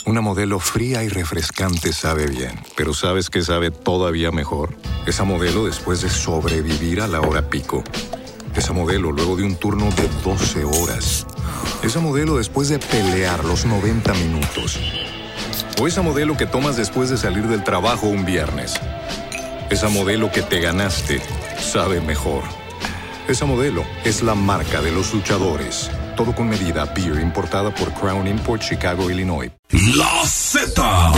Una modelo fría y refrescante sabe bien, pero ¿sabes qué sabe todavía mejor? Esa modelo después de sobrevivir a la hora pico. Esa modelo luego de un turno de 12 horas. Esa modelo después de pelear los 90 minutos. O esa modelo que tomas después de salir del trabajo un viernes. Esa modelo que te ganaste sabe mejor. Esa modelo es la marca de los luchadores. Todo con medida. Beer importada por Crown Import, Chicago, Illinois. La Z.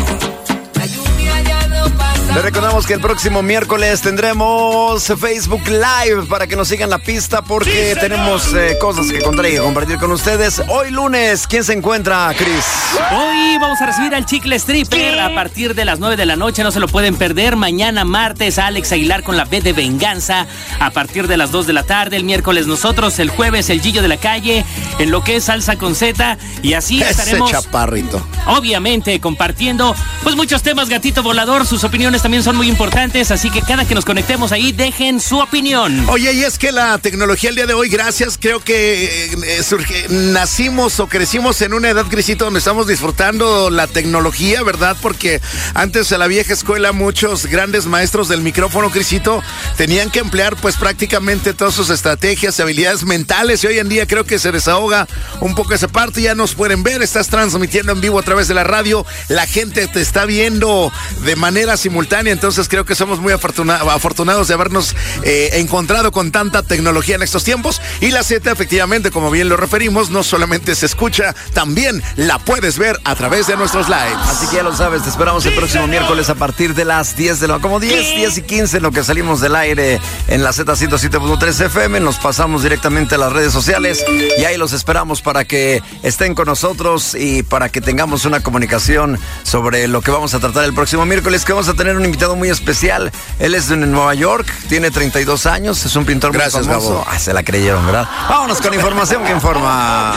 Le recordamos que el próximo miércoles tendremos Facebook Live para que nos sigan la pista porque tenemos cosas que contar y compartir con ustedes. Hoy lunes, ¿quién se encuentra, Chris? Hoy vamos a recibir al Chicle Stripper a partir de las 9 de la noche, no se lo pueden perder. Mañana martes a Alex Aguilar con la B de Venganza a partir de las 2 de la tarde. El miércoles nosotros, el jueves el Gillo de la Calle en lo que es Salsa con Z y así estaremos. Ese chaparrito. Obviamente compartiendo pues muchos temas, Gatito Volador, sus opiniones también son muy importantes, así que cada que nos conectemos ahí, dejen su opinión. Oye, y es que la tecnología el día de hoy, gracias, creo que nacimos o crecimos en una edad, Crisito, donde estamos disfrutando la tecnología, ¿verdad? Porque antes en la vieja escuela muchos grandes maestros del micrófono, Crisito, tenían que emplear pues prácticamente todas sus estrategias, habilidades mentales, y hoy en día creo que se desahoga un poco esa parte. Ya nos pueden ver, estás transmitiendo en vivo a través de la radio, la gente te está viendo de manera simultánea, entonces creo que somos muy afortunados de habernos encontrado con tanta tecnología en estos tiempos. Y la Z, efectivamente, como bien lo referimos, no solamente se escucha, también la puedes ver a través de nuestros lives. Así que ya lo sabes, te esperamos el próximo miércoles a partir de las 10 de la como 10 y 15 en lo que salimos del aire en la Z 107.3 FM. Nos pasamos directamente a las redes sociales y ahí los esperamos para que estén con nosotros y para que tengamos una comunicación sobre lo que vamos a tratar el próximo miércoles, que vamos a tener un invitado muy especial. Él es de Nueva York, tiene 32 años, es un pintor muy famoso. Gracias, Gabo. Se la creyeron, ¿verdad? Vámonos con información que informa.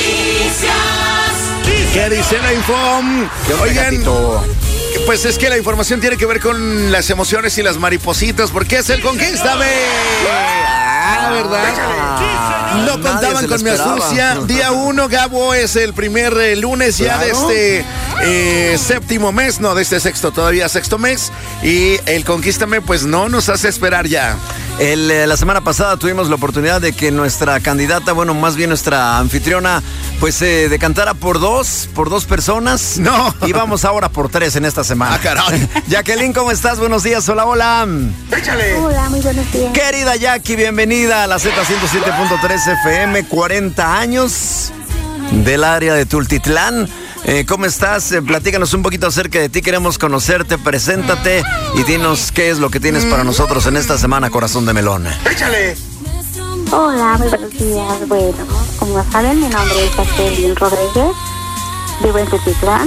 ¿Qué dice la Infom? Oigan, pues es que la información tiene que ver con las emociones y las maripositas, porque es el Conquístame. ¿Verdad? No contaban con mi astucia. Día 1, Gabo, es el primer lunes ya de este séptimo mes, no, de este sexto mes. Y el Conquístame, pues no nos hace esperar ya. La semana pasada tuvimos la oportunidad de que nuestra candidata, bueno, más bien nuestra anfitriona, pues decantara por dos personas. No. Y vamos ahora por 3 en esta semana. Ah, caray. Jacqueline, ¿cómo estás? Buenos días. Hola, hola. Échale. Hola, muy buenos días. Querida Jackie, bienvenida a la Z107.3 FM, 40 años del área de Tultitlán. ¿Cómo estás? Platícanos un poquito acerca de ti, queremos conocerte, preséntate y dinos qué es lo que tienes para nosotros en esta semana, corazón de melón. ¡Échale! Hola, muy buenos días. Bueno, como saben, mi nombre es Jacqueline Rodríguez, vivo en Tultitlán.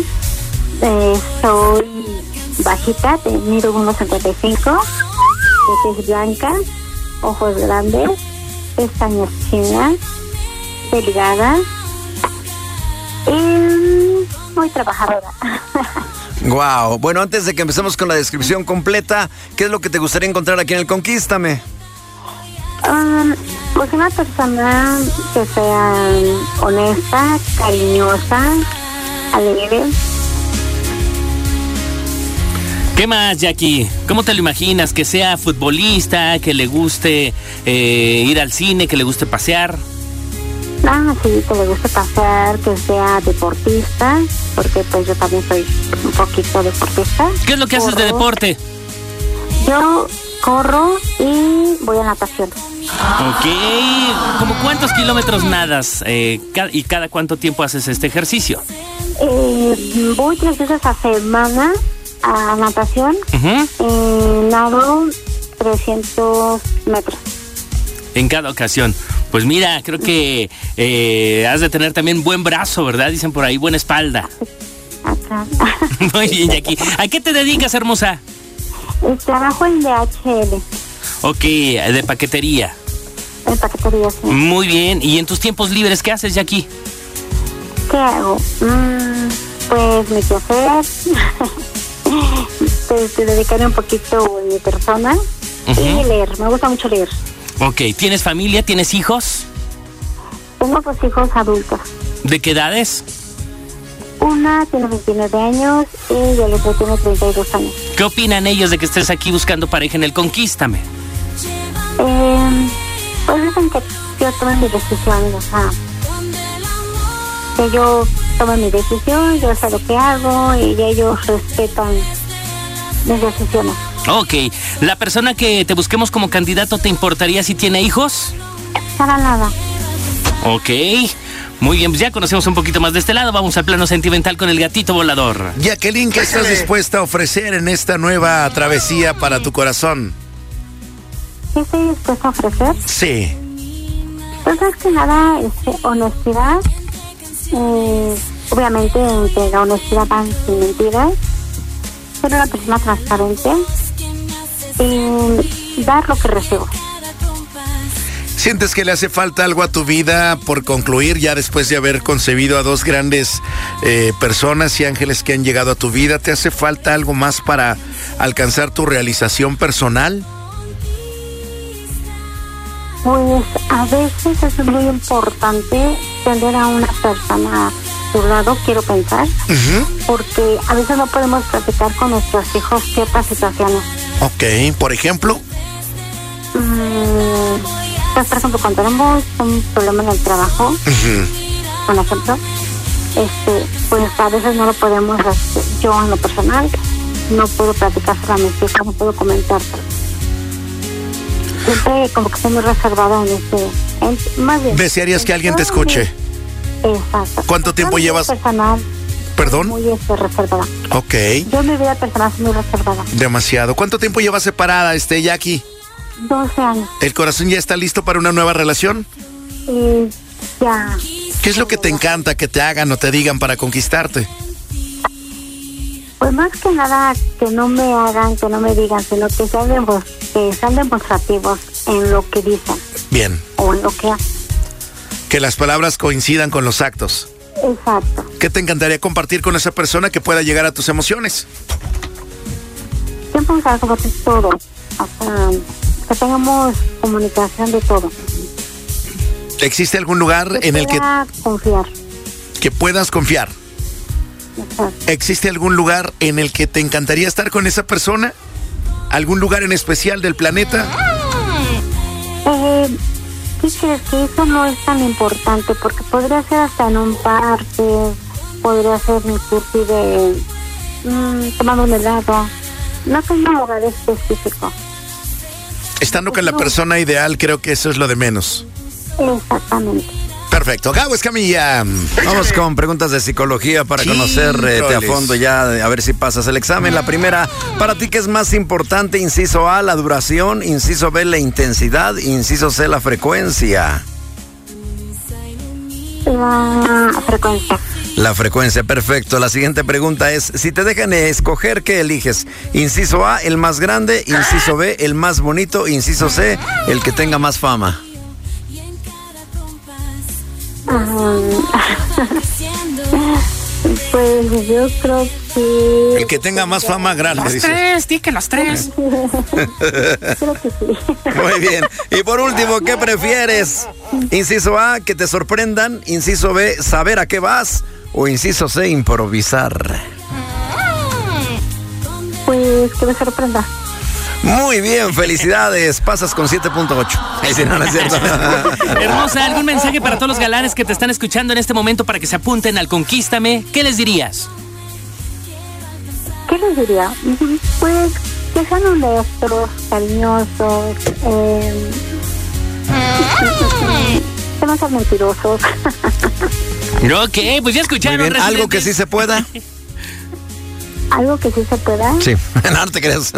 Soy bajita, mido 1.55, tez blanca, ojos grandes, pestañas chinas, delgada y muy trabajadora. Wow. Bueno, antes de que empecemos con la descripción completa, ¿qué es lo que te gustaría encontrar aquí en el Conquístame? Pues una persona que sea honesta, cariñosa, alegre. ¿Qué más, Jackie? ¿Cómo te lo imaginas? ¿Que sea futbolista, que le guste ir al cine, que le guste pasear? Sí, que le guste pasear, que sea deportista, porque pues yo también soy un poquito deportista. ¿Qué es lo que haces de deporte? Yo corro y voy a natación. Ok. ¿Cómo cuántos kilómetros nadas y cada cuánto tiempo haces este ejercicio? Voy 3 veces a semana a natación. Nado 300 metros. En cada ocasión. Pues mira, creo que has de tener también buen brazo, ¿verdad? Dicen por ahí, buena espalda. Acá. Muy bien, Jackie. ¿A qué te dedicas, hermosa? Trabajo en DHL. Ok, de paquetería. En paquetería, sí. Muy bien. ¿Y en tus tiempos libres qué haces, Jackie? ¿Qué hago? Pues mi quehacer. Pues dedicaré un poquito en mi persona. Y leer. Me gusta mucho leer. Ok, ¿tienes familia? ¿Tienes hijos? Tengo 2 hijos adultos. ¿De qué edades? Una tiene 29 años y el otro tiene 32 años. ¿Qué opinan ellos de que estés aquí buscando pareja en el Conquístame? Pues dicen que yo tome mi decisión, o sea, que yo tome mi decisión, yo sé lo que hago y ellos respetan mis decisiones. Ok, ¿la persona que te busquemos como candidato te importaría si tiene hijos? Para nada. Ok, muy bien, pues ya conocemos un poquito más de este lado. Vamos al plano sentimental con el gatito volador. Jacqueline, ¿qué estás dispuesta a ofrecer en esta nueva travesía para tu corazón? ¿Qué estoy dispuesta a ofrecer? Sí. Pues más que nada, honestidad. Obviamente, entre la honestidad van sin mentiras. Ser una persona transparente y dar lo que recibo. ¿Sientes que le hace falta algo a tu vida por concluir ya después de haber concebido a dos grandes personas y ángeles que han llegado a tu vida? ¿Te hace falta algo más para alcanzar tu realización personal? Pues a veces es muy importante tener a una persona a tu lado, quiero pensar, porque a veces no podemos platicar con nuestros hijos ciertas situaciones. Ok, por ejemplo. Pues, por ejemplo, cuando tenemos un problema en el trabajo, por ejemplo, pues a veces no lo podemos hacer. Yo en lo personal no puedo platicar sobre mis hijos, no puedo comentar. Siempre como que estoy muy reservada en más bien. ¿Desearías que alguien te escuche? Exacto. ¿Cuánto tiempo llevas? Personal, ¿Perdón? muy reservada. Ok. Yo en mi vida personal soy muy reservada. Demasiado. ¿Cuánto tiempo llevas separada, Jackie? 12 años. ¿El corazón ya está listo para una nueva relación? Ya. ¿Qué es lo que te encanta que te hagan o te digan para conquistarte? Pues más que nada que no me hagan, que no me digan, sino que sean demostrativos en lo que dicen. Bien. O en lo que hacen. Que las palabras coincidan con los actos. Exacto. ¿Qué te encantaría compartir con esa persona que pueda llegar a tus emociones? Siempre vamos a compartir todo. O sea, que tengamos comunicación de todo. ¿Existe algún lugar en el que confiar? Que puedas confiar. Exacto. ¿Existe algún lugar en el que te encantaría estar con esa persona? ¿Algún lugar en especial del planeta? Sí, que eso no es tan importante, porque podría ser hasta en un parque, podría ser inclusive tomando un helado. No tengo un lugar específico. Estando con la persona ideal, creo que eso es lo de menos. Exactamente. Perfecto. Gabo Escamilla. Vamos con preguntas de psicología para conocerte a fondo ya, a ver si pasas el examen. La primera, ¿para ti qué es más importante? Inciso A, la duración. Inciso B, la intensidad. Inciso C, la frecuencia. La frecuencia. La frecuencia, perfecto. La siguiente pregunta es, si te dejan escoger, ¿qué eliges? Inciso A, el más grande. Inciso B, el más bonito. Inciso C, el que tenga más fama. Pues yo creo que... El que tenga más fama grande. Los tres, di que los tres. Creo que sí. Muy bien. Y por último, ¿qué prefieres? Inciso A, que te sorprendan. Inciso B, saber a qué vas. O inciso C, improvisar. Pues que me sorprenda. Muy bien, felicidades. Pasas con 7.8. Si no, no es cierto. Hermosa, ¿algún mensaje para todos los galanes que te están escuchando en este momento para que se apunten al Conquístame? ¿Qué les dirías? ¿Qué les diría? Pues que sean honestos, cariñosos, que no sean mentirosos. Ok, pues ya escucharon. Muy bien, ¿algo que sí se pueda? ¿Algo que sí se pueda? Sí, no te creas.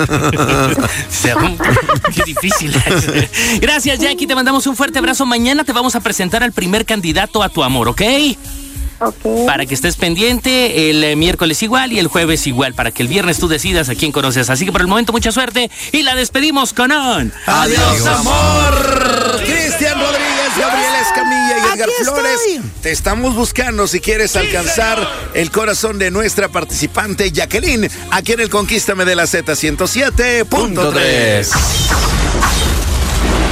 Qué difícil. Gracias, Jackie, te mandamos un fuerte abrazo. Mañana te vamos a presentar al primer candidato a tu amor, ¿ok? Ok. Para que estés pendiente, el miércoles igual y el jueves igual, para que el viernes tú decidas a quién conoces. Así que por el momento, mucha suerte y la despedimos con un ¡Adiós, amor! Cristian Rodríguez, Gabriel Escamilla y Edgar Flores. Te estamos buscando si quieres alcanzar el corazón de nuestra participante Jacqueline, aquí en el Conquístame de la Z107.3.